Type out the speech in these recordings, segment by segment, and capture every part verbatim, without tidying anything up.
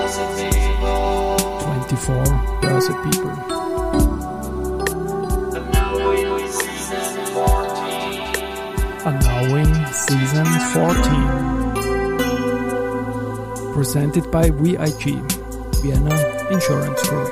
twenty-four Börse People. Annouing Season fourteen. Presented by V I G, Vienna Insurance Group.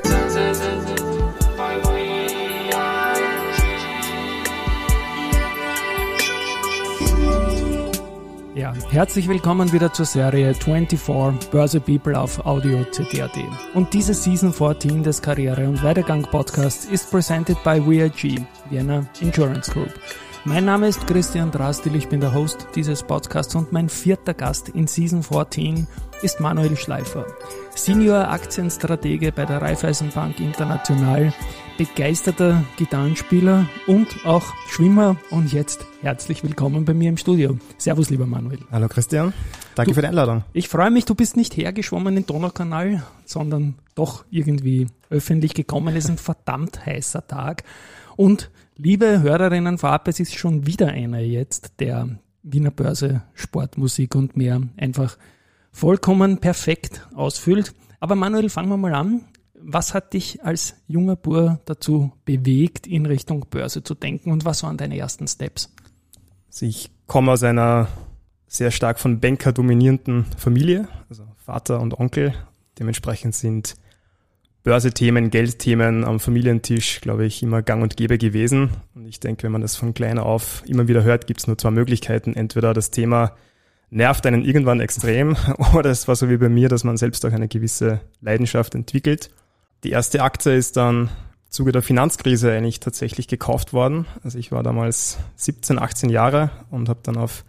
Ja, herzlich willkommen wieder zur Serie twenty-four Börse People auf Audio C T A T. Und diese Season fourteen des Karriere- und Werdegang-Podcasts ist presented by V I G, Vienna Insurance Group. Mein Name ist Christian Drastil, ich bin der Host dieses Podcasts und mein vierter Gast in Season fourteen ist Manuel Schleifer, Senior Aktienstratege bei der Raiffeisenbank International, begeisterter Gitarrenspieler und auch Schwimmer und jetzt herzlich willkommen bei mir im Studio. Servus, lieber Manuel. Hallo Christian, danke du, für die Einladung. Ich freue mich, du bist nicht hergeschwommen in den Donaukanal, sondern doch irgendwie öffentlich gekommen. Es ist ein verdammt heißer Tag und liebe Hörerinnen vorab, es ist schon wieder einer jetzt, der Wiener Börse Sportmusik und mehr einfach vollkommen perfekt ausfüllt. Aber Manuel, fangen wir mal an. Was hat dich als junger Bur dazu bewegt, in Richtung Börse zu denken und was waren deine ersten Steps? Also ich komme aus einer sehr stark von Banker dominierenden Familie, also Vater und Onkel. Dementsprechend sind Börsethemen, Geldthemen am Familientisch, glaube ich, immer gang und gäbe gewesen. Und ich denke, wenn man das von klein auf immer wieder hört, gibt es nur zwei Möglichkeiten. Entweder das Thema nervt einen irgendwann extrem oder es war so wie bei mir, dass man selbst auch eine gewisse Leidenschaft entwickelt. Die erste Aktie ist dann im Zuge der Finanzkrise eigentlich tatsächlich gekauft worden. Also ich war damals siebzehn, achtzehn Jahre und habe dann auf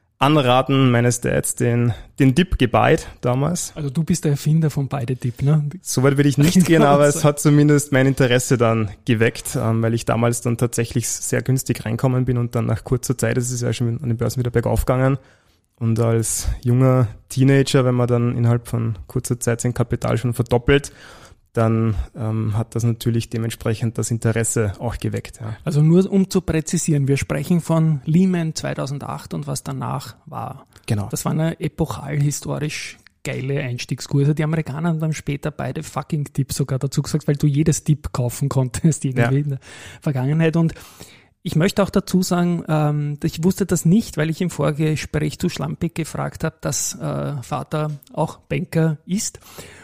Anraten meines Dads den, den Dip gebuyt damals. Also du bist der Erfinder von beide Dip, ne? Soweit würde ich nicht gehen, aber es hat zumindest mein Interesse dann geweckt, weil ich damals dann tatsächlich sehr günstig reinkommen bin und dann nach kurzer Zeit, es ist ja schon an den Börsen wieder bergauf gegangen. Und als junger Teenager, wenn man dann innerhalb von kurzer Zeit sein Kapital schon verdoppelt, dann ähm, hat das natürlich dementsprechend das Interesse auch geweckt. Ja. Also nur um zu präzisieren, wir sprechen von Lehman zweitausendacht und was danach war. Genau. Das war eine epochal historisch geile Einstiegskurse. Die Amerikaner haben dann später beide fucking Dips sogar dazu gesagt, weil du jedes Dip kaufen konntest irgendwie ja. in der Vergangenheit. Und ich möchte auch dazu sagen, ähm, ich wusste das nicht, weil ich im Vorgespräch zu Schlampig gefragt habe, dass äh, Vater auch Banker ist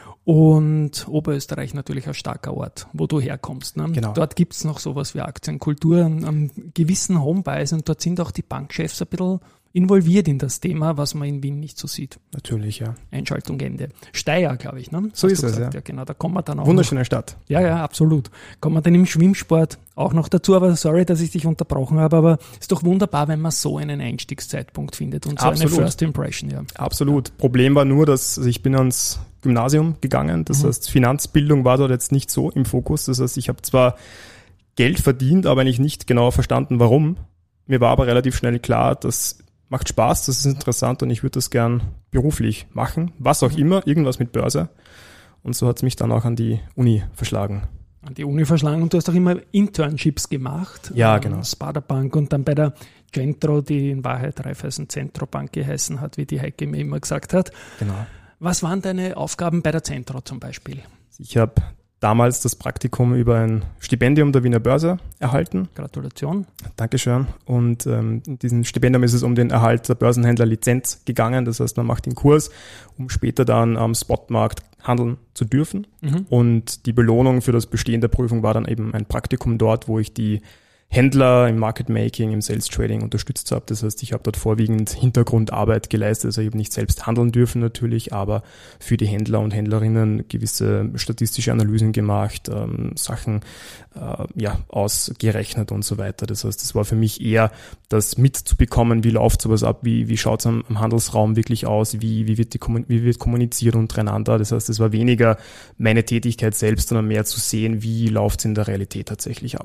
und Oberösterreich natürlich ein starker Ort, wo du herkommst. Ne? Genau. Dort gibt's noch sowas wie Aktienkultur, einen gewissen Homebias und dort sind auch die Bankchefs ein bisschen involviert in das Thema, was man in Wien nicht so sieht. Natürlich, ja. Einschaltung Ende. Steyr, glaube ich, ne? So ist es, ja. ja. Genau, da kommen wir dann auch Wunderschöne noch. Stadt. Ja, ja, absolut. Kommen wir dann im Schwimmsport auch noch dazu, aber sorry, dass ich dich unterbrochen habe, aber ist doch wunderbar, wenn man so einen Einstiegszeitpunkt findet und so Absolut. eine First Impression, ja. Absolut. Problem war nur, dass also ich bin ans Gymnasium gegangen, das mhm. heißt Finanzbildung war dort jetzt nicht so im Fokus, das heißt ich habe zwar Geld verdient, aber eigentlich nicht genau verstanden, warum. Mir war aber relativ schnell klar, dass macht Spaß, das ist interessant und ich würde das gern beruflich machen, was auch immer, irgendwas mit Börse. Und so hat es mich dann auch an die Uni verschlagen. An die Uni verschlagen und du hast auch immer Internships gemacht. Ja, genau. Sparda Bank und dann bei der Centro, die in Wahrheit Raiffeisen Centrobank geheißen hat, wie die Heike mir immer gesagt hat. Genau. Was waren deine Aufgaben bei der Centro zum Beispiel? Ich habe damals das Praktikum über ein Stipendium der Wiener Börse erhalten. Gratulation. Dankeschön. Und ähm, in diesem Stipendium ist es um den Erhalt der Börsenhändlerlizenz gegangen. Das heißt, man macht den Kurs, um später dann am Spotmarkt handeln zu dürfen. Mhm. Und die Belohnung für das Bestehen der Prüfung war dann eben ein Praktikum dort, wo ich die Händler im Market Making, im Sales Trading unterstützt habe. Das heißt, ich habe dort vorwiegend Hintergrundarbeit geleistet. Also ich habe nicht selbst handeln dürfen natürlich, aber für die Händler und Händlerinnen gewisse statistische Analysen gemacht, ähm, Sachen äh, ja ausgerechnet und so weiter. Das heißt, es war für mich eher das mitzubekommen, wie läuft sowas ab, wie wie schaut es am, am Handelsraum wirklich aus, wie wie wird die wie wird kommuniziert untereinander. Das heißt, es war weniger meine Tätigkeit selbst, sondern mehr zu sehen, wie läuft es in der Realität tatsächlich ab.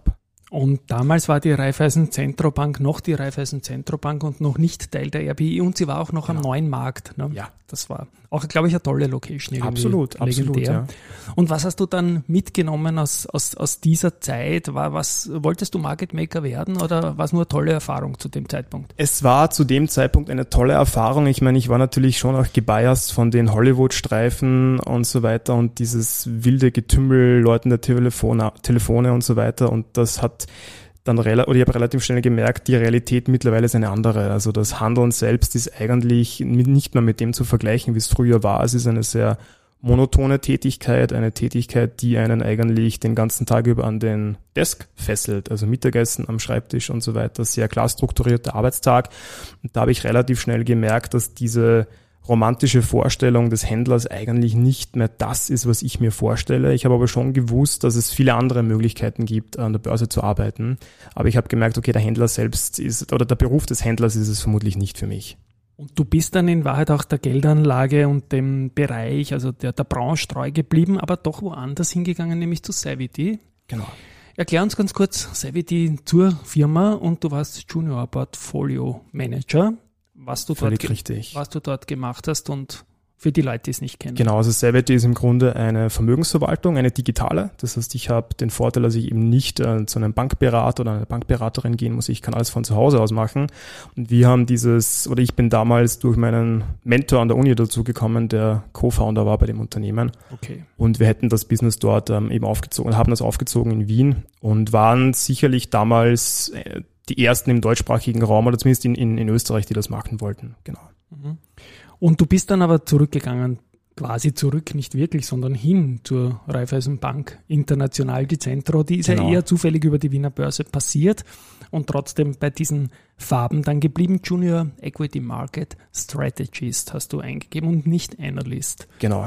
Und damals war die Raiffeisen Zentrobank noch die Raiffeisen Zentrobank und noch nicht Teil der R B I und sie war auch noch genau. am neuen Markt. Ne? Ja. Das war auch, glaube ich, eine tolle Location. Irgendwie absolut, legendär. absolut. Ja. Und was hast du dann mitgenommen aus, aus, aus dieser Zeit? War, was, wolltest du Market Maker werden oder war es nur eine tolle Erfahrung zu dem Zeitpunkt? Es war zu dem Zeitpunkt eine tolle Erfahrung. Ich meine, ich war natürlich schon auch gebiased von den Hollywood-Streifen und so weiter und dieses wilde Getümmel, Leuten der Telefone, Telefone und so weiter. Und das hat dann rela- oder ich habe relativ schnell gemerkt, die Realität mittlerweile ist eine andere. Also das Handeln selbst ist eigentlich nicht mehr mit dem zu vergleichen, wie es früher war. Es ist eine sehr monotone Tätigkeit, eine Tätigkeit, die einen eigentlich den ganzen Tag über an den Desk fesselt, also Mittagessen am Schreibtisch und so weiter, sehr klar strukturierter Arbeitstag. Und da habe ich relativ schnell gemerkt, dass diese romantische Vorstellung des Händlers eigentlich nicht mehr das ist, was ich mir vorstelle. Ich habe aber schon gewusst, dass es viele andere Möglichkeiten gibt, an der Börse zu arbeiten. Aber ich habe gemerkt, okay, der Händler selbst ist, oder der Beruf des Händlers ist es vermutlich nicht für mich. Und du bist dann in Wahrheit auch der Geldanlage und dem Bereich, also der, der Branche treu geblieben, aber doch woanders hingegangen, nämlich zu Savvy. Genau. Erklär uns ganz kurz Savvy zur Firma und du warst Junior Portfolio Manager. Was du, dort ge- was du dort gemacht hast und für die Leute, die es nicht kennen. Genau, also Savvy ist im Grunde eine Vermögensverwaltung, eine digitale. Das heißt, ich habe den Vorteil, dass ich eben nicht äh, zu einem Bankberater oder einer Bankberaterin gehen muss. Ich kann alles von zu Hause aus machen. Und wir haben dieses, oder ich bin damals durch meinen Mentor an der Uni dazu gekommen, der Co-Founder war bei dem Unternehmen. Okay. Und wir hätten das Business dort ähm, eben aufgezogen, haben das aufgezogen in Wien und waren sicherlich damals äh, die ersten im deutschsprachigen Raum oder zumindest in, in, in Österreich, die das machen wollten. Genau. Und du bist dann aber zurückgegangen, quasi zurück, nicht wirklich, sondern hin zur Raiffeisenbank International, die Centro. Die ist genau. ja eher zufällig über die Wiener Börse passiert und trotzdem bei diesen Farben dann geblieben. Junior Equity Market Strategist hast du eingegeben und nicht Analyst. Genau.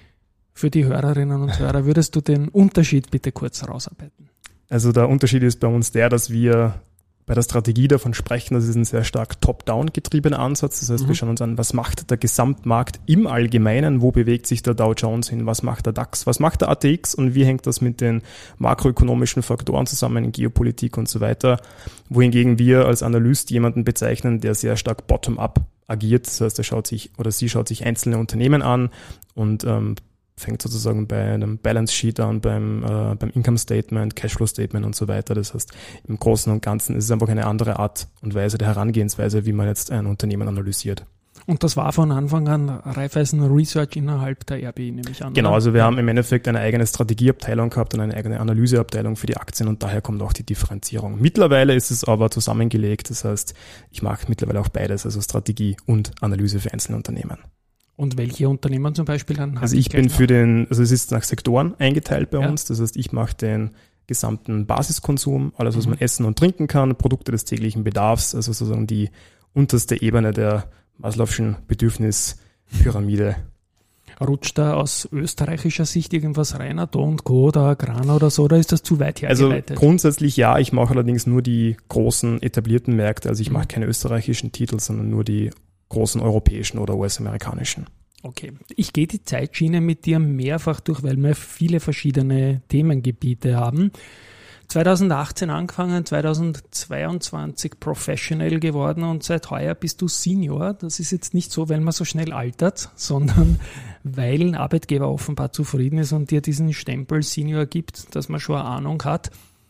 Für die Hörerinnen und Hörer würdest du den Unterschied bitte kurz herausarbeiten? Also der Unterschied ist bei uns der, dass wir bei der Strategie davon sprechen, das ist ein sehr stark top-down getriebener Ansatz. Das heißt, mhm. wir schauen uns an, was macht der Gesamtmarkt im Allgemeinen, wo bewegt sich der Dow Jones hin, was macht der DAX, was macht der A T X und wie hängt das mit den makroökonomischen Faktoren zusammen, Geopolitik und so weiter. Wohingegen wir als Analyst jemanden bezeichnen, der sehr stark bottom-up agiert. Das heißt, er schaut sich oder sie schaut sich einzelne Unternehmen an und ähm, fängt sozusagen bei einem Balance Sheet an, beim, äh, beim Income Statement, Cashflow Statement und so weiter. Das heißt, im Großen und Ganzen ist es einfach eine andere Art und Weise der Herangehensweise, wie man jetzt ein Unternehmen analysiert. Und das war von Anfang an Raiffeisen Research innerhalb der R B I, nehme ich an. Genau, oder? also wir haben im Endeffekt eine eigene Strategieabteilung gehabt und eine eigene Analyseabteilung für die Aktien und daher kommt auch die Differenzierung. Mittlerweile ist es aber zusammengelegt, das heißt, ich mache mittlerweile auch beides, also Strategie und Analyse für einzelne Unternehmen. Und welche Unternehmen zum Beispiel dann? Also ich bin für den, also es ist nach Sektoren eingeteilt bei ja. uns. Das heißt, ich mache den gesamten Basiskonsum, alles was mhm. man essen und trinken kann, Produkte des täglichen Bedarfs, also sozusagen die unterste Ebene der Maslow'schen Bedürfnispyramide. Rutscht da aus österreichischer Sicht irgendwas rein, Da und Co. oder Agrana oder so, oder ist das zu weit hergeleitet? Also grundsätzlich ja, ich mache allerdings nur die großen etablierten Märkte, also ich mache keine österreichischen Titel, sondern nur die großen europäischen oder U S-amerikanischen. Okay, ich gehe die Zeitschiene mit dir mehrfach durch, weil wir viele verschiedene Themengebiete haben. zweitausendachtzehn angefangen, zweitausendzweiundzwanzig professional geworden und seit heuer bist du Senior. Das ist jetzt nicht so, weil man so schnell altert, sondern weil ein Arbeitgeber offenbar zufrieden ist und dir diesen Stempel Senior gibt, dass man schon eine Ahnung hat.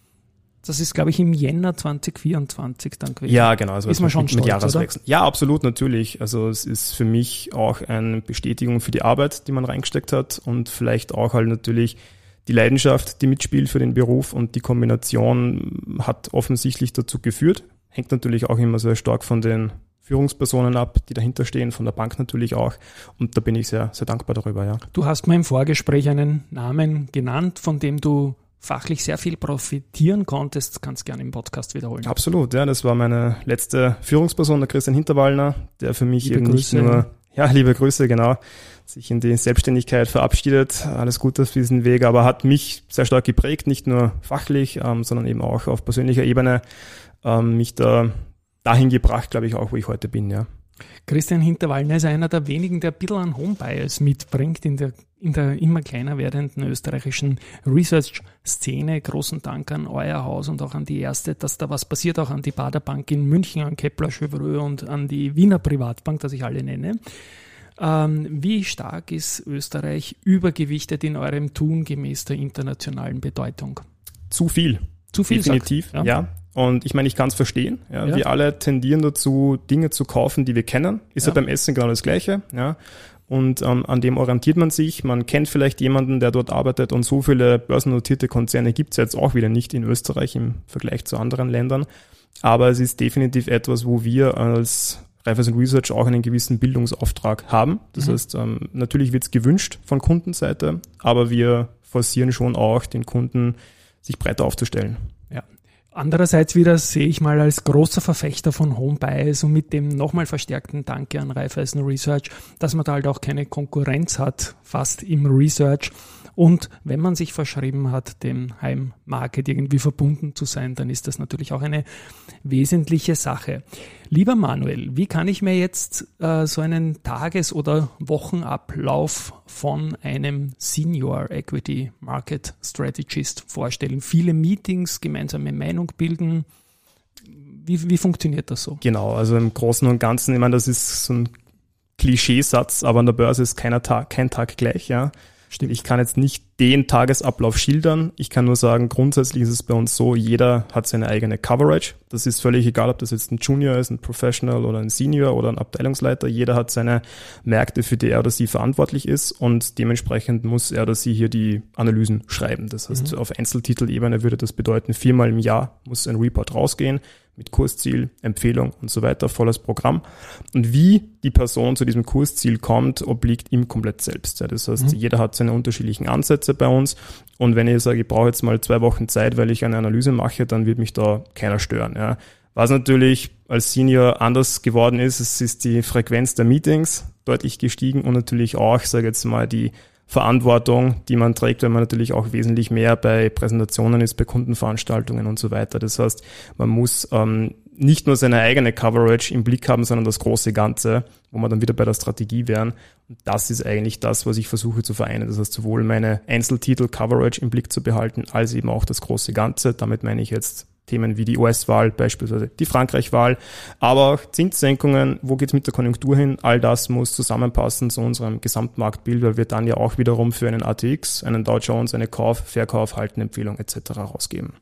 Das ist, glaube ich, im Jänner zwanzig vierundzwanzig dann gewesen. Ja, genau. Also ist man schon mit, stolz, mit Jahreswechsel. Oder? Ja, absolut, natürlich. Also es ist für mich auch eine Bestätigung für die Arbeit, die man reingesteckt hat und vielleicht auch halt natürlich die Leidenschaft, die mitspielt für den Beruf und die Kombination hat offensichtlich dazu geführt. Hängt natürlich auch immer sehr stark von den Führungspersonen ab, die dahinter stehen, von der Bank natürlich auch. Und da bin ich sehr, sehr dankbar darüber, ja. Du hast mir im Vorgespräch einen Namen genannt, von dem du fachlich sehr viel profitieren konntest, kannst gerne im Podcast wiederholen. Absolut, ja, das war meine letzte Führungsperson, der Christian Hinterwallner, der für mich liebe eben Grüße. nicht nur, ja, liebe Grüße, genau, sich in die Selbstständigkeit verabschiedet, alles Gute auf diesen Weg, aber hat mich sehr stark geprägt, nicht nur fachlich, ähm, sondern eben auch auf persönlicher Ebene, ähm, mich da dahin gebracht, glaube ich, auch, wo ich heute bin, ja. Christian Hinterwallner ist einer der wenigen, der ein bisschen an Home-Bias mitbringt in der, in der immer kleiner werdenden österreichischen Research-Szene. Großen Dank an euer Haus und auch an die Erste, dass da was passiert, auch an die Bader Bank in München, an Kepler Chevreux und an die Wiener Privatbank, dass ich alle nenne. Ähm, wie stark ist Österreich übergewichtet in eurem Tun gemäß der internationalen Bedeutung? Zu viel. Zu viel, definitiv, ja. ja. Und ich meine, ich kann es verstehen. Ja. Ja. Wir alle tendieren dazu, Dinge zu kaufen, die wir kennen. Ist ja, ja beim Essen genau das Gleiche. Ja. Und ähm, an dem orientiert man sich. Man kennt vielleicht jemanden, der dort arbeitet. Und so viele börsennotierte Konzerne gibt es jetzt auch wieder nicht in Österreich im Vergleich zu anderen Ländern. Aber es ist definitiv etwas, wo wir als Raiffeisen Research auch einen gewissen Bildungsauftrag haben. Das mhm. heißt, ähm, natürlich wird es gewünscht von Kundenseite, aber wir forcieren schon auch den Kunden, sich breiter aufzustellen. Ja. Andererseits wieder sehe ich mal als großer Verfechter von Home Bias und mit dem nochmal verstärkten Danke an Raiffeisen Research, dass man da halt auch keine Konkurrenz hat, fast im Research. Und wenn man sich verschrieben hat, dem Heimmarket irgendwie verbunden zu sein, dann ist das natürlich auch eine wesentliche Sache. Lieber Manuel, wie kann ich mir jetzt äh, so einen Tages- oder Wochenablauf von einem Senior Equity Market Strategist vorstellen? Viele Meetings, gemeinsame Meinung bilden. Wie, wie funktioniert das so? Genau, also im Großen und Ganzen, ich meine, das ist so ein Klischeesatz, aber an der Börse ist keiner Tag, kein Tag gleich, ja. Stimmt. Ich kann jetzt nicht den Tagesablauf schildern. Ich kann nur sagen, grundsätzlich ist es bei uns so, jeder hat seine eigene Coverage. Das ist völlig egal, ob das jetzt ein Junior ist, ein Professional oder ein Senior oder ein Abteilungsleiter. Jeder hat seine Märkte, für die er oder sie verantwortlich ist und dementsprechend muss er oder sie hier die Analysen schreiben. Das heißt, mhm. auf Einzeltitelebene würde das bedeuten, viermal im Jahr muss ein Report rausgehen mit Kursziel, Empfehlung und so weiter, volles Programm. Und wie die Person zu diesem Kursziel kommt, obliegt ihm komplett selbst. Ja, das heißt, mhm. jeder hat seine unterschiedlichen Ansätze bei uns. Und wenn ich sage, ich brauche jetzt mal zwei Wochen Zeit, weil ich eine Analyse mache, dann wird mich da keiner stören. Ja. Was natürlich als Senior anders geworden ist, es ist die Frequenz der Meetings deutlich gestiegen und natürlich auch, sage jetzt mal, die Verantwortung, die man trägt, weil man natürlich auch wesentlich mehr bei Präsentationen ist, bei Kundenveranstaltungen und so weiter. Das heißt, man muss ähm, nicht nur seine eigene Coverage im Blick haben, sondern das große Ganze, wo wir dann wieder bei der Strategie wären. Und das ist eigentlich das, was ich versuche zu vereinen. Das heißt, sowohl meine Einzeltitel-Coverage im Blick zu behalten, als eben auch das große Ganze. Damit meine ich jetzt Themen wie die U S-Wahl, beispielsweise die Frankreich-Wahl, aber auch Zinssenkungen, wo geht's mit der Konjunktur hin? All das muss zusammenpassen zu unserem Gesamtmarktbild, weil wir dann ja auch wiederum für einen A T X, einen Dow Jones, eine Kauf-, Verkauf-, Haltenempfehlung et cetera rausgeben.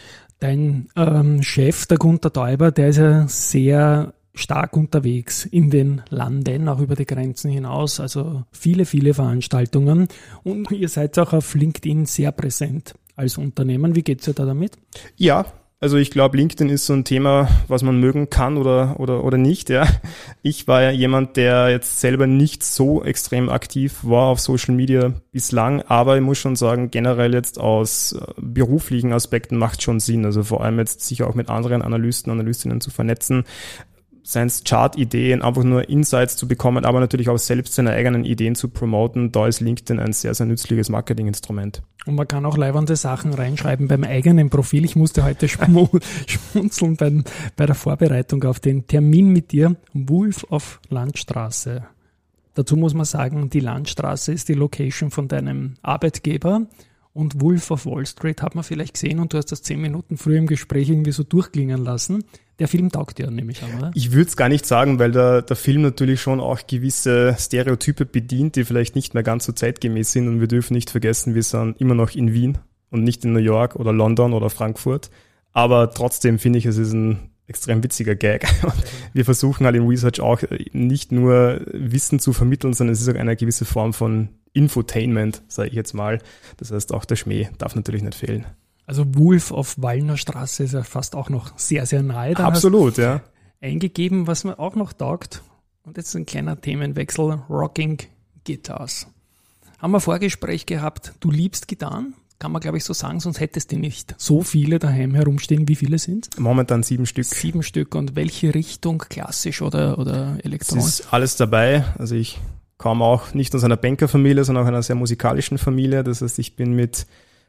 Dein ähm, Chef, der Gunter Täuber, der ist ja sehr stark unterwegs in den Landen, auch über die Grenzen hinaus, also viele, viele Veranstaltungen und ihr seid auch auf LinkedIn sehr präsent als Unternehmen. Wie geht's dir da damit? Ja, also ich glaube, LinkedIn ist so ein Thema, was man mögen kann oder oder oder nicht. Ja, ich war ja jemand, der jetzt selber nicht so extrem aktiv war auf Social Media bislang, aber ich muss schon sagen, generell jetzt aus beruflichen Aspekten macht schon Sinn. Also vor allem jetzt sich auch mit anderen Analysten, Analystinnen zu vernetzen, seien es Chart-Ideen, einfach nur Insights zu bekommen, aber natürlich auch selbst seine eigenen Ideen zu promoten. Da ist LinkedIn ein sehr, sehr nützliches Marketinginstrument. Und man kann auch leibernde Sachen reinschreiben beim eigenen Profil. Ich musste heute schmunzeln beim, bei der Vorbereitung auf den Termin mit dir. Wolf of Landstraße. Dazu muss man sagen, die Landstraße ist die Location von deinem Arbeitgeber. Und Wolf of Wall Street hat man vielleicht gesehen und du hast das zehn Minuten früher im Gespräch irgendwie so durchklingen lassen. Der Film taugt dir, nehme ich an, oder? Ich würde es gar nicht sagen, weil der, der Film natürlich schon auch gewisse Stereotype bedient, die vielleicht nicht mehr ganz so zeitgemäß sind. Und wir dürfen nicht vergessen, wir sind immer noch in Wien und nicht in New York oder London oder Frankfurt. Aber trotzdem finde ich, es ist ein extrem witziger Gag. Wir versuchen halt im Research auch nicht nur Wissen zu vermitteln, sondern es ist auch eine gewisse Form von Infotainment, sage ich jetzt mal. Das heißt, auch der Schmäh darf natürlich nicht fehlen. Also Wolf auf Wallner Straße ist ja fast auch noch sehr, sehr nahe. Da absolut, ja. Eingegeben, was mir auch noch taugt. Und jetzt ein kleiner Themenwechsel. Rocking Guitars. Haben wir ein Vorgespräch gehabt. Du liebst Gitarren? Kann man, glaube ich, so sagen, sonst hättest du nicht so viele daheim herumstehen. Wie viele sind es? Momentan sieben Stück. Sieben Stück. Und welche Richtung? Klassisch oder, oder elektronisch? Es ist alles dabei. Also ich komme auch nicht aus einer Bankerfamilie, sondern auch einer sehr musikalischen Familie. Das heißt, ich bin mit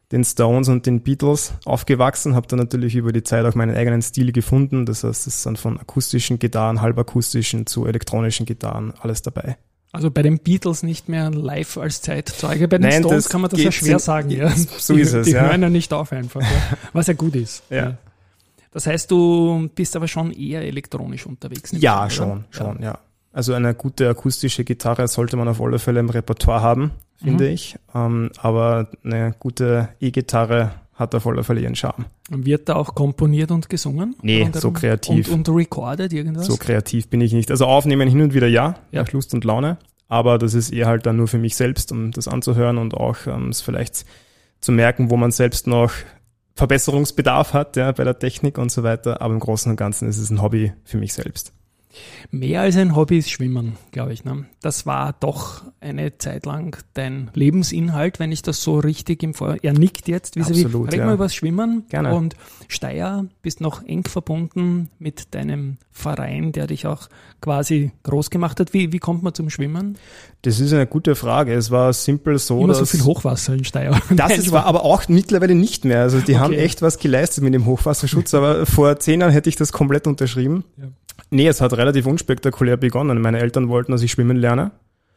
den Stones und den Beatles aufgewachsen, habe dann natürlich über die Zeit auch meinen eigenen Stil gefunden. Das heißt, es sind von akustischen Gitarren, halbakustischen zu elektronischen Gitarren alles dabei. Also bei den Beatles nicht mehr live als Zeitzeuge, bei den Nein, Stones kann man das ja schwer in, sagen. Ja. So die, ist es, Die ja. hören ja nicht auf einfach, ja. Was ja gut ist. Ja. Ja. Das heißt, du bist aber schon eher elektronisch unterwegs. Ja, Fall, schon, oder? schon, ja. Also eine gute akustische Gitarre sollte man auf alle Fälle im Repertoire haben, finde mhm. ich. Ähm, aber eine gute E-Gitarre hat auf alle Fälle ihren Charme. Wird da auch komponiert und gesungen? Nee, so kreativ. Und, und recorded irgendwas? So kreativ bin ich nicht. Also aufnehmen hin und wieder ja, ja. nach Lust und Laune. Aber das ist eher halt dann nur für mich selbst, um das anzuhören und auch ähm, es vielleicht zu merken, wo man selbst noch Verbesserungsbedarf hat, ja, bei der Technik und so weiter. Aber im Großen und Ganzen ist es ein Hobby für mich selbst. Mehr als ein Hobby ist Schwimmen, glaube ich. Ne? Das war doch eine Zeit lang dein Lebensinhalt, wenn ich das so richtig im Vor... Er nickt jetzt. Absolut, Reden ja. wir über das Schwimmen. Gerne. Und Steyr, bist noch eng verbunden mit deinem Verein, der dich auch quasi groß gemacht hat. Wie, wie kommt man zum Schwimmen? Das ist eine gute Frage. Es war simpel so, Immer dass... so viel Hochwasser in Steyr. Das ist, war aber auch mittlerweile nicht mehr. Also die okay. haben echt was geleistet mit dem Hochwasserschutz, aber vor zehn Jahren hätte ich das komplett unterschrieben. Ja. Nee, es hat relativ unspektakulär begonnen. Meine Eltern wollten, dass ich schwimmen lerne.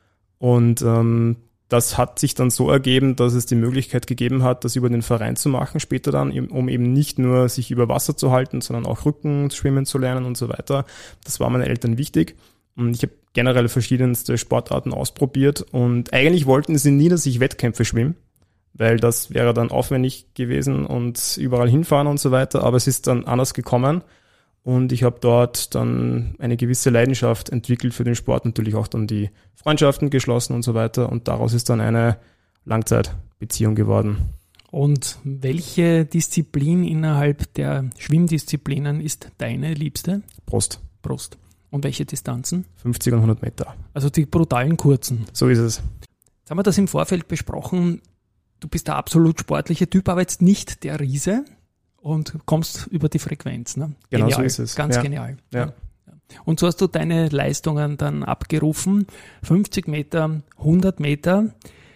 Und ähm, das hat sich dann so ergeben, dass es die Möglichkeit gegeben hat, das über den Verein zu machen, später dann, um eben nicht nur sich über Wasser zu halten, sondern auch Rücken schwimmen zu lernen und so weiter. Das war meinen Eltern wichtig. Und ich habe generell verschiedenste Sportarten ausprobiert. Und eigentlich wollten sie nie, dass ich Wettkämpfe schwimme, weil das wäre dann aufwendig gewesen und überall hinfahren und so weiter. Aber es ist dann anders gekommen. Und ich habe dort dann eine gewisse Leidenschaft entwickelt für den Sport, natürlich auch dann die Freundschaften geschlossen und so weiter. Und daraus ist dann eine Langzeitbeziehung geworden. Und welche Disziplin innerhalb der Schwimmdisziplinen ist deine liebste? Brust. Brust. Und welche Distanzen? fünfzig und hundert Meter. Also die brutalen kurzen. So ist es. Jetzt haben wir das im Vorfeld besprochen. Du bist der absolut sportliche Typ, aber jetzt nicht der Riese. Und kommst über die Frequenz. Ne? Genau genial. So ist es. Ganz ja. genial. Ja. Und so hast du deine Leistungen dann abgerufen. fünfzig Meter, hundert Meter.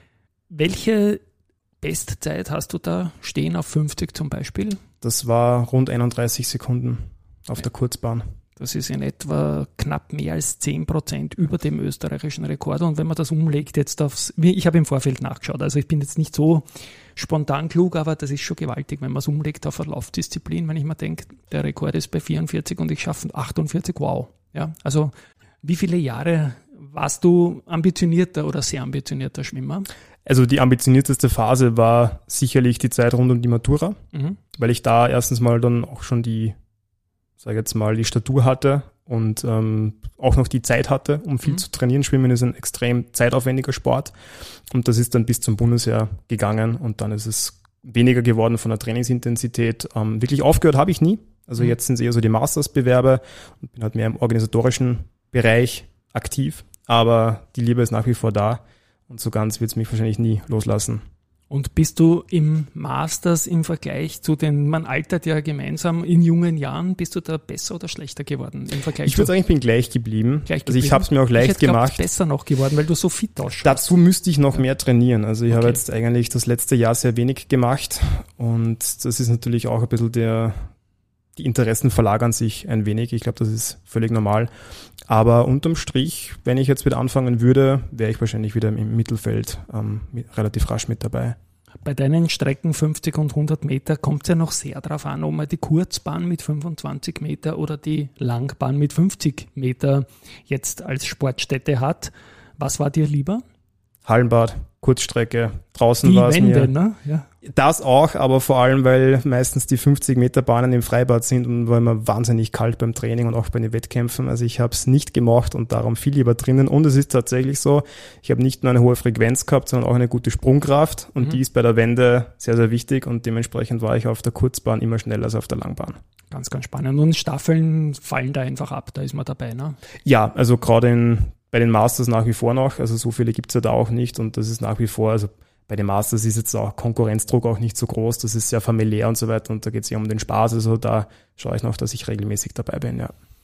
Welche Bestzeit hast du da stehen auf fünfzig zum Beispiel? Das war rund einunddreißig Sekunden auf ja. der Kurzbahn. Das ist in etwa knapp mehr als zehn Prozent über dem österreichischen Rekord. Und wenn man das umlegt jetzt aufs, ich habe im Vorfeld nachgeschaut, also ich bin jetzt nicht so spontan klug, aber das ist schon gewaltig, wenn man es umlegt auf eine Laufdisziplin. Wenn ich mir denke, der Rekord ist bei vierundvierzig und ich schaffe achtundvierzig, wow. Ja, also wie viele Jahre warst du ambitionierter oder sehr ambitionierter Schwimmer? Also die ambitionierteste Phase war sicherlich die Zeit rund um die Matura, mhm. weil ich da erstens mal dann auch schon die sage jetzt mal, die Statur hatte und ähm, auch noch die Zeit hatte, um viel mhm. zu trainieren. Schwimmen ist ein extrem zeitaufwendiger Sport und das ist dann bis zum Bundesheer gegangen und dann ist es weniger geworden von der Trainingsintensität. Ähm, wirklich aufgehört habe ich nie. Also mhm. jetzt sind es eher so die Mastersbewerbe und bin halt mehr im organisatorischen Bereich aktiv, aber die Liebe ist nach wie vor da und so ganz wird es mich wahrscheinlich nie loslassen. Und bist du im Masters im Vergleich zu den, man altert ja gemeinsam in jungen Jahren, bist du da besser oder schlechter geworden im Vergleich? Ich würde sagen, ich bin gleich geblieben. Gleich also ich habe es mir auch leicht ich gemacht. Ich besser noch geworden, weil du so fit ausschaust. Dazu müsste ich noch ja. mehr trainieren. Also ich okay. habe jetzt eigentlich das letzte Jahr sehr wenig gemacht und das ist natürlich auch ein bisschen der, die Interessen verlagern sich ein wenig. Ich glaube, das ist völlig normal. Aber unterm Strich, wenn ich jetzt wieder anfangen würde, wäre ich wahrscheinlich wieder im Mittelfeld ähm, mit, relativ rasch mit dabei. Bei deinen Strecken fünfzig und hundert Meter kommt es ja noch sehr darauf an, ob man die Kurzbahn mit fünfundzwanzig Meter oder die Langbahn mit fünfzig Meter jetzt als Sportstätte hat. Was war dir lieber? Hallenbad, Kurzstrecke, draußen war es mir. Die Wände, ne? Ja. Das auch, aber vor allem, weil meistens die fünfzig Meter Bahnen im Freibad sind und war immer wahnsinnig kalt beim Training und auch bei den Wettkämpfen. Also ich habe es nicht gemocht und darum viel lieber drinnen. Und es ist tatsächlich so, ich habe nicht nur eine hohe Frequenz gehabt, sondern auch eine gute Sprungkraft und mhm. die ist bei der Wende sehr, sehr wichtig und dementsprechend war ich auf der Kurzbahn immer schneller als auf der Langbahn. Ganz, ganz spannend. Und Staffeln fallen da einfach ab, da ist man dabei, ne? Ja, also gerade in bei den Masters nach wie vor noch, also so viele gibt's ja da auch nicht und das ist nach wie vor, also bei den Masters ist jetzt auch Konkurrenzdruck auch nicht so groß, das ist sehr familiär und so weiter und da geht's ja um den Spaß, also da schaue ich noch, dass ich regelmäßig dabei bin, ja.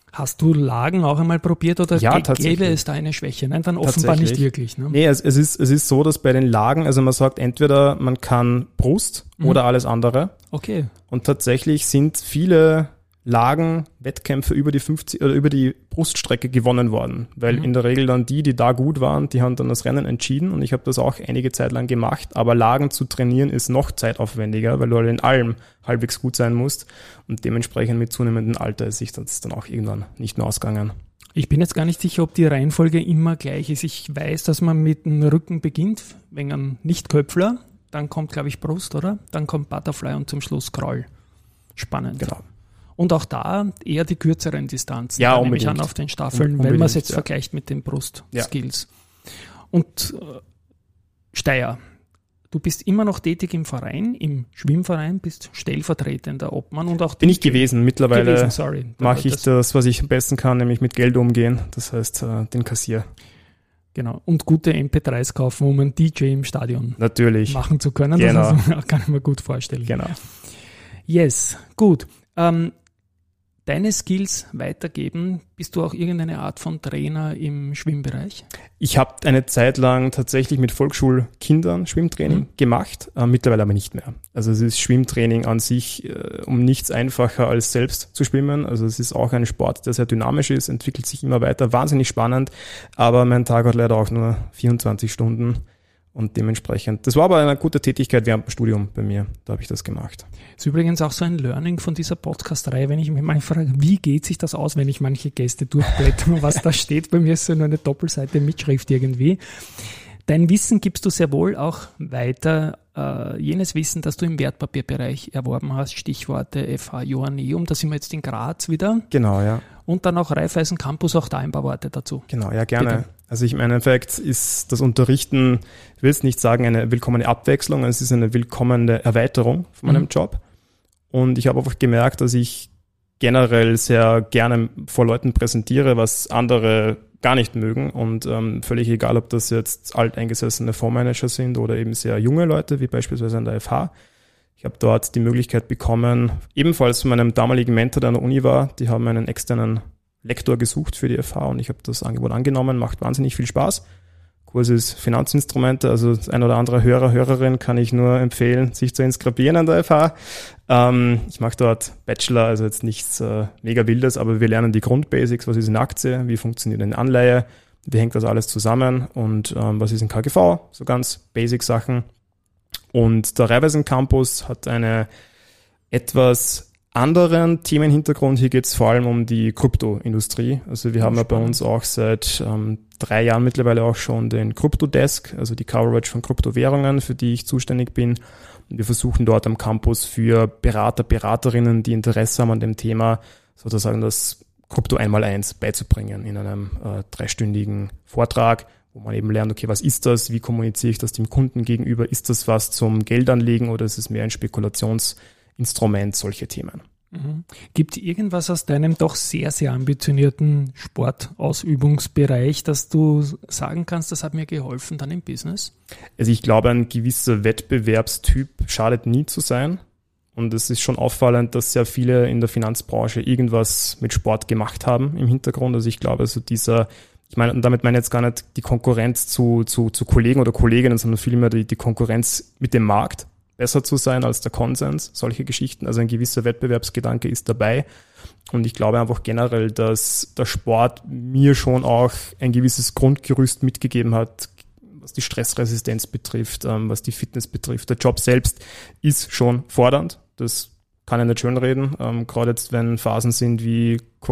Hast du Lagen auch einmal probiert oder ja, g- gäbe es da eine Schwäche? Nein, dann offenbar nicht wirklich. Ne? Nee, es, es, ist, es ist so, dass bei den Lagen, also man sagt entweder man kann Brust mhm. oder alles andere. Okay. Und tatsächlich sind viele Lagen, Wettkämpfe über die fünfzig oder über die Bruststrecke gewonnen worden, weil mhm. in der Regel dann die, die da gut waren, die haben dann das Rennen entschieden und ich habe das auch einige Zeit lang gemacht, aber Lagen zu trainieren ist noch zeitaufwendiger, weil du halt in allem halbwegs gut sein musst und dementsprechend mit zunehmendem Alter ist sich das dann auch irgendwann nicht mehr ausgegangen. Ich bin jetzt gar nicht sicher, ob die Reihenfolge immer gleich ist. Ich weiß, dass man mit dem Rücken beginnt, wenn ein Nicht-Köpfler, dann kommt, glaube ich, Brust, oder? Dann kommt Butterfly und zum Schluss Crawl. Spannend. Genau. Und auch da eher die kürzeren Distanzen. Ja, da unbedingt. Nehme ich an auf den Staffeln, unbedingt, wenn man es jetzt ja. vergleicht mit den Brust-Skills. Ja. Und äh, Steyr, du bist immer noch tätig im Verein, im Schwimmverein, bist stellvertretender Obmann und auch bin ich gewesen. Mittlerweile gewesen, sorry. mache ich das, das, was ich am besten kann, nämlich mit Geld umgehen. Das heißt, äh, den Kassier. Genau. Und gute M P drei s kaufen, um einen D J im Stadion Natürlich. machen zu können. Genau. Das kann ich mir gut vorstellen. Genau. Yes, gut. Ähm, Deine Skills weitergeben, bist du auch irgendeine Art von Trainer im Schwimmbereich? Ich habe eine Zeit lang tatsächlich mit Volksschulkindern Schwimmtraining mhm. gemacht, äh, mittlerweile aber nicht mehr. Also es ist Schwimmtraining an sich äh, um nichts einfacher als selbst zu schwimmen. Also es ist auch ein Sport, der sehr dynamisch ist, entwickelt sich immer weiter, wahnsinnig spannend, aber mein Tag hat leider auch nur vierundzwanzig Stunden. Und dementsprechend, das war aber eine gute Tätigkeit während dem Studium bei mir, da habe ich das gemacht. Das ist übrigens auch so ein Learning von dieser Podcast-Reihe, wenn ich mich manchmal frage, wie geht sich das aus, wenn ich manche Gäste durchblätter, was da steht. Bei mir ist so nur eine Doppelseite Mitschrift irgendwie. Dein Wissen gibst du sehr wohl auch weiter, äh, jenes Wissen, das du im Wertpapierbereich erworben hast, Stichworte F H Joanneum, da sind wir jetzt in Graz wieder. Genau, ja. Und dann auch Raiffeisen Campus, auch da ein paar Worte dazu. Genau, ja, gerne. Bitte. Also ich meine, im Endeffekt ist das Unterrichten, ich will jetzt nicht sagen eine willkommene Abwechslung, es ist eine willkommene Erweiterung von meinem mhm. Job. Und ich habe einfach gemerkt, dass ich generell sehr gerne vor Leuten präsentiere, was andere gar nicht mögen. Und ähm, völlig egal, ob das jetzt alteingesessene Fondsmanager sind oder eben sehr junge Leute, wie beispielsweise an der F H. Ich habe dort die Möglichkeit bekommen, ebenfalls von meinem damaligen Mentor, der an der Uni war, die haben einen externen Lektor gesucht für die F H und ich habe das Angebot angenommen, macht wahnsinnig viel Spaß. Kurs ist Finanzinstrumente, also ein oder andere Hörer, Hörerin kann ich nur empfehlen, sich zu inskribieren an der F H. Ähm, ich mache dort Bachelor, also jetzt nichts äh, mega Wildes, aber wir lernen die Grundbasics, was ist eine Aktie, wie funktioniert eine Anleihe, wie hängt das alles zusammen und ähm, was ist ein K G V, so ganz Basic-Sachen. Und der Raiffeisen Campus hat eine etwas anderen Themenhintergrund. Hier geht es vor allem um die Kryptoindustrie. Also wir haben ja bei uns auch seit ähm, drei Jahren mittlerweile auch schon den Kryptodesk, also die Coverage von Kryptowährungen, für die ich zuständig bin. Und wir versuchen dort am Campus für Berater, Beraterinnen, die Interesse haben an dem Thema, sozusagen das Krypto eins mal eins beizubringen in einem äh, dreistündigen Vortrag, wo man eben lernt, okay, was ist das, wie kommuniziere ich das dem Kunden gegenüber, ist das was zum Geldanlegen oder ist es mehr ein Spekulationsinstrument, solche Themen. Mhm. Gibt es irgendwas aus deinem doch sehr, sehr ambitionierten Sportausübungsbereich, dass du sagen kannst, das hat mir geholfen dann im Business? Also ich glaube, ein gewisser Wettbewerbstyp schadet nie zu sein. Und es ist schon auffallend, dass sehr viele in der Finanzbranche irgendwas mit Sport gemacht haben im Hintergrund. Also ich glaube, also dieser Ich meine, und damit meine ich jetzt gar nicht die Konkurrenz zu, zu, zu Kollegen oder Kolleginnen, sondern vielmehr die, die Konkurrenz mit dem Markt, besser zu sein als der Konsens, solche Geschichten. Also ein gewisser Wettbewerbsgedanke ist dabei. Und ich glaube einfach generell, dass der Sport mir schon auch ein gewisses Grundgerüst mitgegeben hat, was die Stressresistenz betrifft, was die Fitness betrifft. Der Job selbst ist schon fordernd. Das kann ich nicht schönreden, ähm, gerade jetzt, wenn Phasen sind wie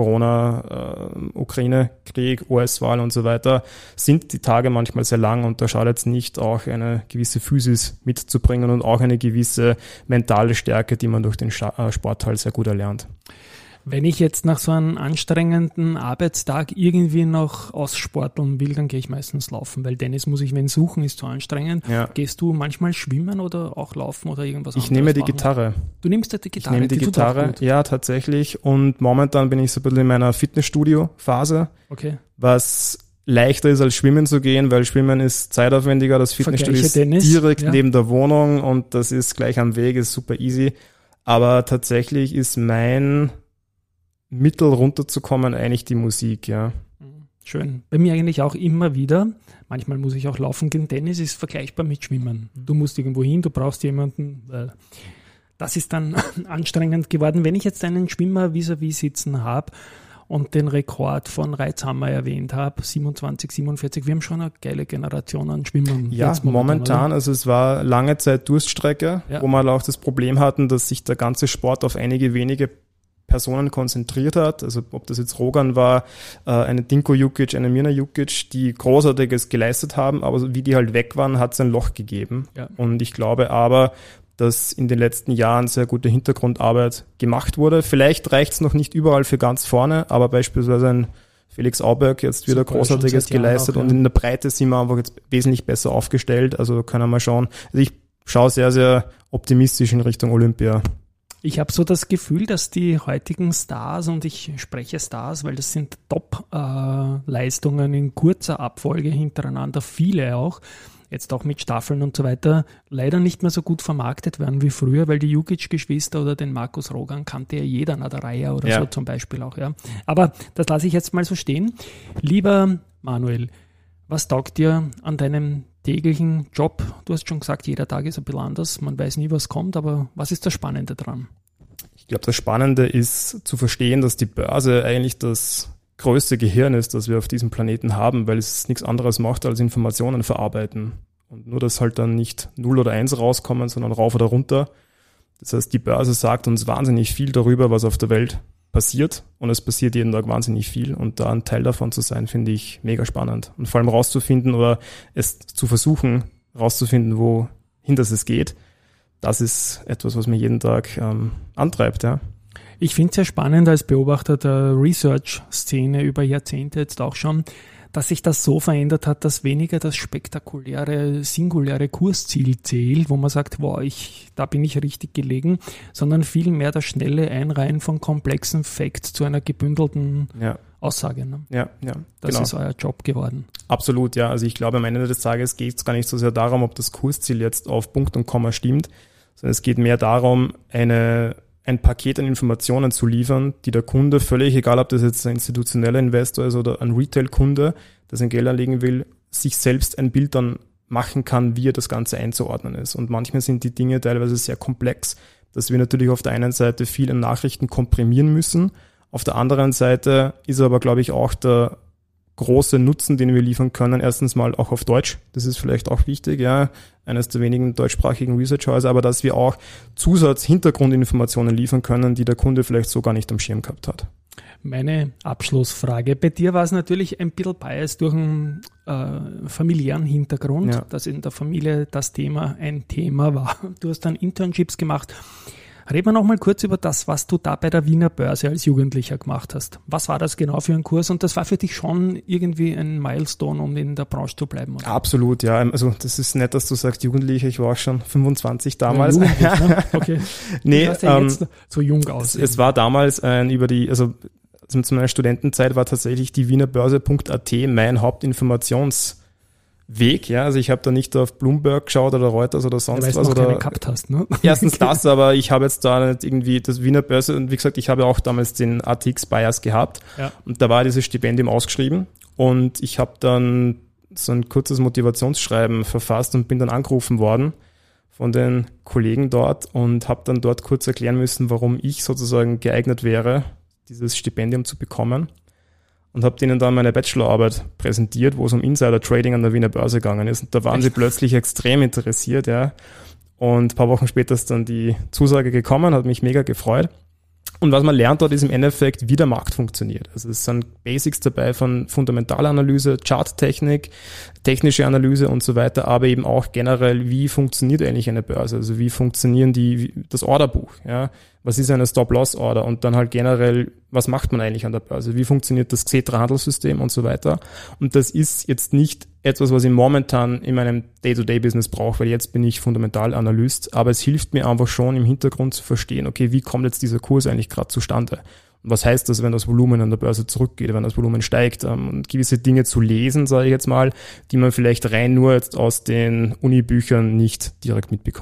Corona, äh, Ukraine-Krieg, U S-Wahl und so weiter, sind die Tage manchmal sehr lang und da schadet es nicht, auch eine gewisse Physis mitzubringen und auch eine gewisse mentale Stärke, die man durch den Sport halt sehr gut erlernt. Wenn ich jetzt nach so einem anstrengenden Arbeitstag irgendwie noch aussporteln will, dann gehe ich meistens laufen, weil Tennis muss ich, wenn suchen ist zu anstrengend. Ja. Gehst du manchmal schwimmen oder auch laufen oder irgendwas ich anderes? Ich nehme die machen? Gitarre. Du nimmst ja die Gitarre? Ich nehme die, die Gitarre, ja, tatsächlich. Und momentan bin ich so ein bisschen in meiner Fitnessstudio-Phase, okay. was leichter ist als Schwimmen zu gehen, weil Schwimmen ist zeitaufwendiger, das Fitnessstudio ist Tennis, direkt ja. neben der Wohnung und das ist gleich am Weg, ist super easy. Aber tatsächlich ist mein Mittel runterzukommen, eigentlich die Musik, ja. Schön. Bei mir eigentlich auch immer wieder. Manchmal muss ich auch laufen gehen. Tennis ist vergleichbar mit Schwimmen. Du musst irgendwo hin, du brauchst jemanden. Weil das ist dann anstrengend geworden. Wenn ich jetzt einen Schwimmer vis-à-vis sitzen habe und den Rekord von Reitzhammer erwähnt habe, siebenundzwanzig, siebenundvierzig, wir haben schon eine geile Generation an Schwimmern. Ja, momentan, momentan also es war lange Zeit Durststrecke, ja. wo wir auch das Problem hatten, dass sich der ganze Sport auf einige wenige Personen konzentriert hat, also ob das jetzt Rogan war, äh, eine Dinko Jukic, eine Mirna Jukic, die Großartiges geleistet haben, aber wie die halt weg waren, hat es ein Loch gegeben. Ja. Und ich glaube aber, dass in den letzten Jahren sehr gute Hintergrundarbeit gemacht wurde. Vielleicht reicht es noch nicht überall für ganz vorne, aber beispielsweise ein Felix Auberg jetzt wieder Super, Großartiges geleistet auch, ja. und in der Breite sind wir einfach jetzt wesentlich besser aufgestellt, also können wir mal schauen. Also ich schaue sehr, sehr optimistisch in Richtung Olympia. Ich habe so das Gefühl, dass die heutigen Stars, und ich spreche Stars, weil das sind Top-Leistungen äh, in kurzer Abfolge hintereinander, viele auch, jetzt auch mit Staffeln und so weiter, leider nicht mehr so gut vermarktet werden wie früher, weil die Jukic-Geschwister oder den Markus Rogan kannte ja jeder nach der Reihe oder ja. so zum Beispiel auch. Ja. Aber das lasse ich jetzt mal so stehen. Lieber Manuel, was taugt dir an deinem täglichen Job? Du hast schon gesagt, jeder Tag ist ein bisschen anders, man weiß nie, was kommt, aber was ist das Spannende dran? Ich glaube, das Spannende ist zu verstehen, dass die Börse eigentlich das größte Gehirn ist, das wir auf diesem Planeten haben, weil es nichts anderes macht, als Informationen verarbeiten. Und nur, dass halt dann nicht null oder eins rauskommen, sondern rauf oder runter. Das heißt, die Börse sagt uns wahnsinnig viel darüber, was auf der Welt passiert, und es passiert jeden Tag wahnsinnig viel, und da ein Teil davon zu sein, finde ich mega spannend, und vor allem rauszufinden oder es zu versuchen rauszufinden, wohin das es geht, das ist etwas, was mir jeden Tag ähm, antreibt. Ja. Ich finde es sehr spannend als Beobachter der Research-Szene über Jahrzehnte jetzt auch schon, dass sich das so verändert hat, dass weniger das spektakuläre, singuläre Kursziel zählt, wo man sagt, wow, ich, da bin ich richtig gelegen, sondern vielmehr das schnelle Einreihen von komplexen Facts zu einer gebündelten ja. Aussage. Ne? Ja, ja. Das genau. ist euer Job geworden. Absolut, ja. Also ich glaube, am Ende des Tages geht es gar nicht so sehr darum, ob das Kursziel jetzt auf Punkt und Komma stimmt, sondern es geht mehr darum, eine ein Paket an Informationen zu liefern, die der Kunde, völlig egal, ob das jetzt ein institutioneller Investor ist oder ein Retail-Kunde, der sein Geld anlegen will, sich selbst ein Bild dann machen kann, wie er das Ganze einzuordnen ist. Und manchmal sind die Dinge teilweise sehr komplex, dass wir natürlich auf der einen Seite viel an Nachrichten komprimieren müssen, auf der anderen Seite ist aber, glaube ich, auch der große Nutzen, den wir liefern können, erstens mal auch auf Deutsch, das ist vielleicht auch wichtig, ja, eines der wenigen deutschsprachigen Research-Häuser, aber dass wir auch Zusatz-Hintergrundinformationen liefern können, die der Kunde vielleicht so gar nicht am Schirm gehabt hat. Meine Abschlussfrage. Bei dir war es natürlich ein bisschen biased durch einen äh, familiären Hintergrund, ja. dass in der Familie das Thema ein Thema war. Du hast dann Internships gemacht. Reden wir noch mal kurz über das, was du da bei der Wiener Börse als Jugendlicher gemacht hast. Was war das genau für ein Kurs? Und das war für dich schon irgendwie ein Milestone, um in der Branche zu bleiben, oder? Absolut, ja. Also das ist nett, dass du sagst Jugendlicher. Ich war auch schon fünfundzwanzig damals. Ja, ne? Okay. Nee, du sahst ja ähm, jetzt so jung aus. Es, es war damals ein über die, also zu meiner Studentenzeit war tatsächlich die wienerbörse.at mein Hauptinformations Weg, ja, also ich habe da nicht auf Bloomberg geschaut oder Reuters oder sonst ja, was. Weil du oder keine gehabt hast, ne? Erstens das, aber ich habe jetzt da nicht irgendwie das Wiener Börse, und wie gesagt, ich habe auch damals den A T X-Bias gehabt ja. und da war dieses Stipendium ausgeschrieben, und ich habe dann so ein kurzes Motivationsschreiben verfasst und bin dann angerufen worden von den Kollegen dort und habe dann dort kurz erklären müssen, warum ich sozusagen geeignet wäre, dieses Stipendium zu bekommen. Und habe denen dann meine Bachelorarbeit präsentiert, wo es um Insider-Trading an der Wiener Börse gegangen ist. Und da waren Echt? sie plötzlich extrem interessiert, ja. Und ein paar Wochen später ist dann die Zusage gekommen, hat mich mega gefreut. Und was man lernt dort ist im Endeffekt, wie der Markt funktioniert. Also es sind Basics dabei von Fundamentalanalyse, Charttechnik, technische Analyse und so weiter, aber eben auch generell, wie funktioniert eigentlich eine Börse? Also wie funktionieren die, wie, das Orderbuch, ja? Was ist eine Stop-Loss-Order? Und dann halt generell, was macht man eigentlich an der Börse? Wie funktioniert das Xetra-Handelssystem und so weiter? Und das ist jetzt nicht etwas, was ich momentan in meinem Day-to-Day-Business brauche, weil jetzt bin ich Fundamentalanalyst, aber es hilft mir einfach schon im Hintergrund zu verstehen, okay, wie kommt jetzt dieser Kurs eigentlich gerade zustande? Und was heißt das, wenn das Volumen an der Börse zurückgeht, wenn das Volumen steigt? Und gewisse Dinge zu lesen, sage ich jetzt mal, die man vielleicht rein nur jetzt aus den Unibüchern nicht direkt mitbekommt.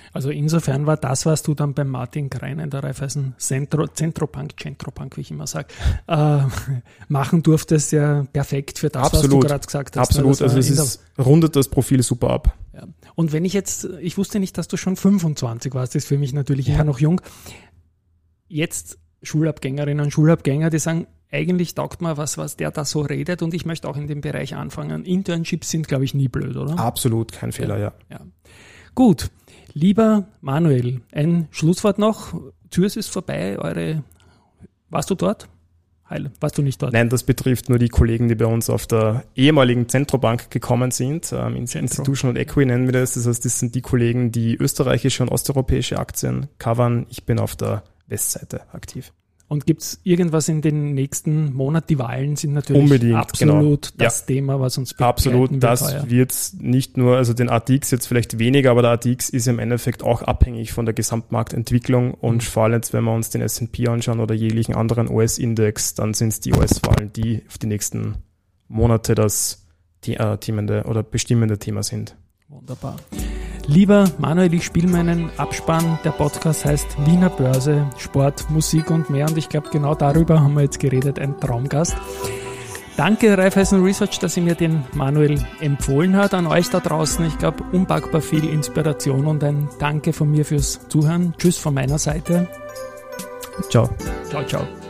Also insofern war das, was du dann beim Martin Greiner in der Raiffeisen Centro, Centrobank, Centrobank, wie ich immer sage, äh, machen durftest, ja perfekt für das, Absolut. was du gerade gesagt hast. Absolut, Ne? also es ist, rundet das Profil super ab. Ja. Und wenn ich jetzt, ich wusste nicht, dass du schon fünfundzwanzig warst, das ist für mich natürlich ja. immer noch jung. Jetzt Schulabgängerinnen und Schulabgänger, die sagen, eigentlich taugt mir was, was der da so redet und ich möchte auch in dem Bereich anfangen. Internships sind, glaube ich, nie blöd, oder? Absolut, kein Fehler, ja. ja. ja. Gut, lieber Manuel, ein Schlusswort noch. Zürs ist vorbei, eure, warst du dort? Heil, warst du nicht dort? Nein, das betrifft nur die Kollegen, die bei uns auf der ehemaligen Zentrobank gekommen sind. Ähm, Institutional Equity nennen wir das. Das heißt, das sind die Kollegen, die österreichische und osteuropäische Aktien covern. Ich bin auf der Westseite aktiv. Und gibt es irgendwas in den nächsten Monaten? Die Wahlen sind natürlich Unbedingt, absolut genau. das ja. Thema, was uns begleiten Absolut, wird. das wird nicht nur, also den A T X jetzt vielleicht weniger, aber der A T X ist im Endeffekt auch abhängig von der Gesamtmarktentwicklung und mhm. vor allem jetzt, wenn wir uns den S und P anschauen oder jeglichen anderen U S-Index, dann sind es die U S-Wahlen, die auf die nächsten Monate das äh, themende oder bestimmende Thema sind. Wunderbar. Lieber Manuel, ich spiele meinen Abspann. Der Podcast heißt Wiener Börse, Sport, Musik und mehr. Und ich glaube, genau darüber haben wir jetzt geredet. Ein Traumgast. Danke Raiffeisen Research, dass ihr mir den Manuel empfohlen hat. An euch da draußen, ich glaube, unpackbar viel Inspiration und ein Danke von mir fürs Zuhören. Tschüss von meiner Seite. Ciao. Ciao, ciao.